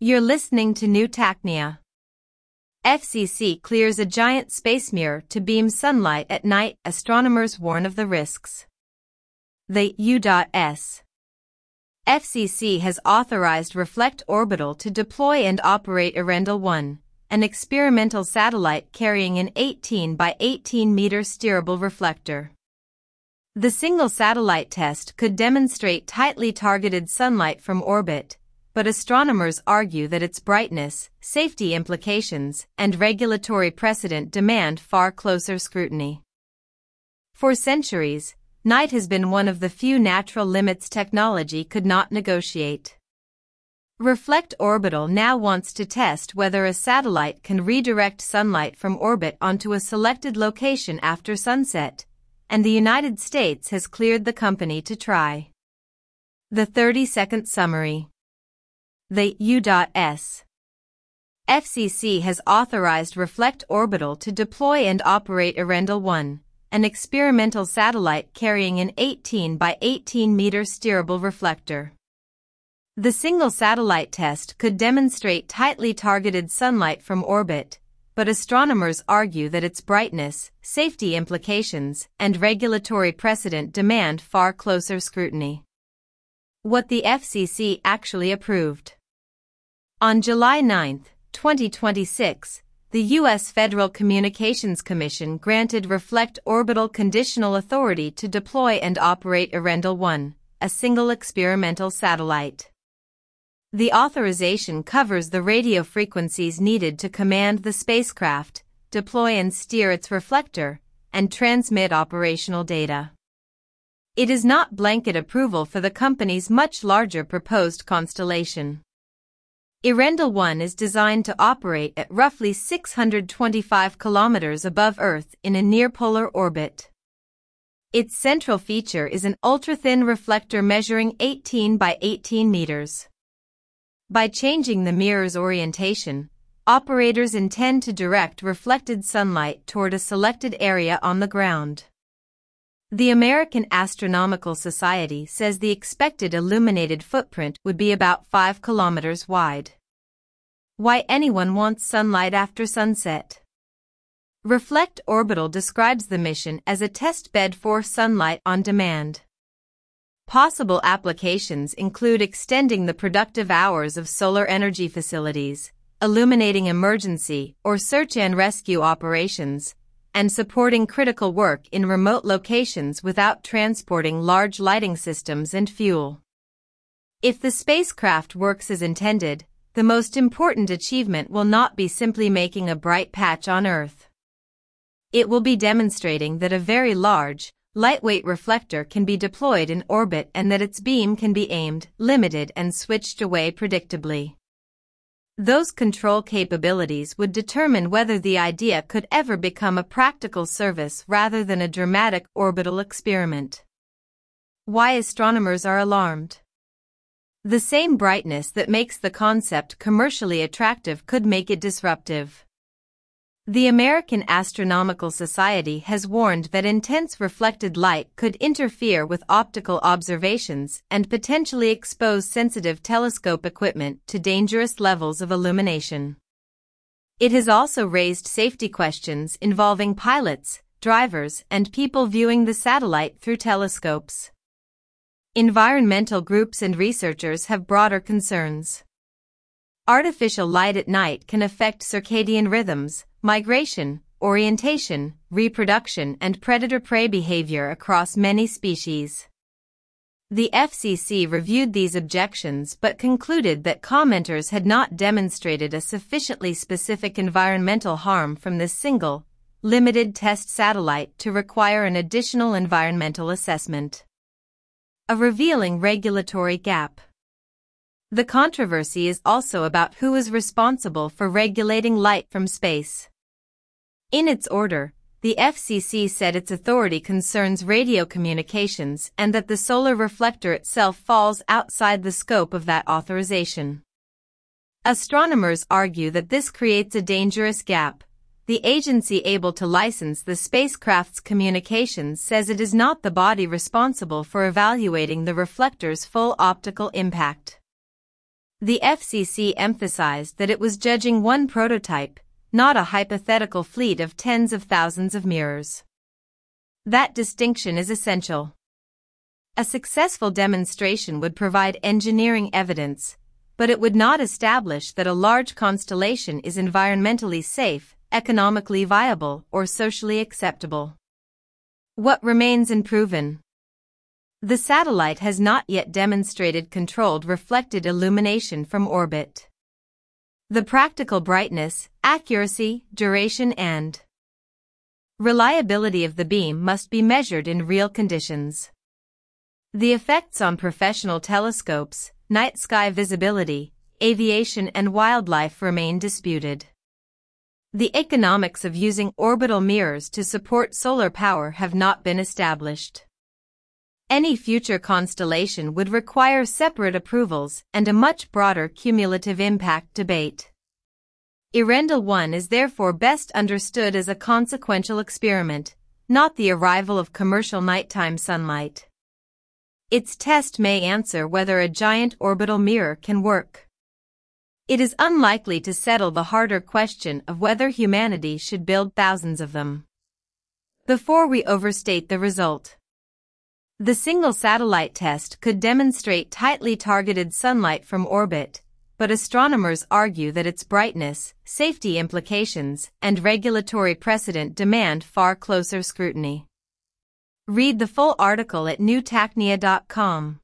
You're listening to New Tachnia. FCC clears a giant space mirror to beam sunlight at night. Astronomers warn of the risks. The U.S. FCC has authorized Reflect Orbital to deploy and operate Earendel-1, an experimental satellite carrying an 18 by 18 meter steerable reflector. The single satellite test could demonstrate tightly targeted sunlight from orbit, but astronomers argue that its brightness, safety implications, and regulatory precedent demand far closer scrutiny. For centuries, night has been one of the few natural limits technology could not negotiate. Reflect Orbital now wants to test whether a satellite can redirect sunlight from orbit onto a selected location after sunset, and the United States has cleared the company to try. The 30-second summary. The U.S. FCC has authorized Reflect Orbital to deploy and operate Earendel-1, an experimental satellite carrying an 18 by 18 meter steerable reflector. The single satellite test could demonstrate tightly targeted sunlight from orbit, but astronomers argue that its brightness, safety implications, and regulatory precedent demand far closer scrutiny. What the FCC actually approved. On July 9, 2026, the U.S. Federal Communications Commission granted Reflect Orbital conditional authority to deploy and operate Earendel-1, a single experimental satellite. The authorization covers the radio frequencies needed to command the spacecraft, deploy and steer its reflector, and transmit operational data. It is not blanket approval for the company's much larger proposed constellation. Earendel-1 is designed to operate at roughly 625 kilometers above Earth in a near-polar orbit. Its central feature is an ultra-thin reflector measuring 18 by 18 meters. By changing the mirror's orientation, operators intend to direct reflected sunlight toward a selected area on the ground. The American Astronomical Society says the expected illuminated footprint would be about 5 kilometers wide. Why anyone wants sunlight after sunset? Reflect Orbital describes the mission as a test bed for sunlight on demand. Possible applications include extending the productive hours of solar energy facilities, illuminating emergency or search and rescue operations, and supporting critical work in remote locations without transporting large lighting systems and fuel. If the spacecraft works as intended, the most important achievement will not be simply making a bright patch on Earth. It will be demonstrating that a very large, lightweight reflector can be deployed in orbit and that its beam can be aimed, limited, and switched away predictably. Those control capabilities would determine whether the idea could ever become a practical service rather than a dramatic orbital experiment. Why astronomers are alarmed. The same brightness that makes the concept commercially attractive could make it disruptive. The American Astronomical Society has warned that intense reflected light could interfere with optical observations and potentially expose sensitive telescope equipment to dangerous levels of illumination. It has also raised safety questions involving pilots, drivers, and people viewing the satellite through telescopes. Environmental groups and researchers have broader concerns. Artificial light at night can affect circadian rhythms, migration, orientation, reproduction, and predator-prey behavior across many species. The FCC reviewed these objections but concluded that commenters had not demonstrated a sufficiently specific environmental harm from this single, limited test satellite to require an additional environmental assessment. A revealing regulatory gap. The controversy is also about who is responsible for regulating light from space. In its order, the FCC said its authority concerns radio communications and that the solar reflector itself falls outside the scope of that authorization. Astronomers argue that this creates a dangerous gap. The agency able to license the spacecraft's communications says it is not the body responsible for evaluating the reflector's full optical impact. The FCC emphasized that it was judging one prototype, not a hypothetical fleet of tens of thousands of mirrors. That distinction is essential. A successful demonstration would provide engineering evidence, but it would not establish that a large constellation is environmentally safe, economically viable, or socially acceptable. What remains unproven? The satellite has not yet demonstrated controlled reflected illumination from orbit. The practical brightness, accuracy, duration, and reliability of the beam must be measured in real conditions. The effects on professional telescopes, night sky visibility, aviation, and wildlife remain disputed. The economics of using orbital mirrors to support solar power have not been established. Any future constellation would require separate approvals and a much broader cumulative impact debate. Earendel 1 is therefore best understood as a consequential experiment, not the arrival of commercial nighttime sunlight. Its test may answer whether a giant orbital mirror can work. It is unlikely to settle the harder question of whether humanity should build thousands of them. Before we overstate the result, the single satellite test could demonstrate tightly targeted sunlight from orbit, but astronomers argue that its brightness, safety implications, and regulatory precedent demand far closer scrutiny. Read the full article at newtacnia.com.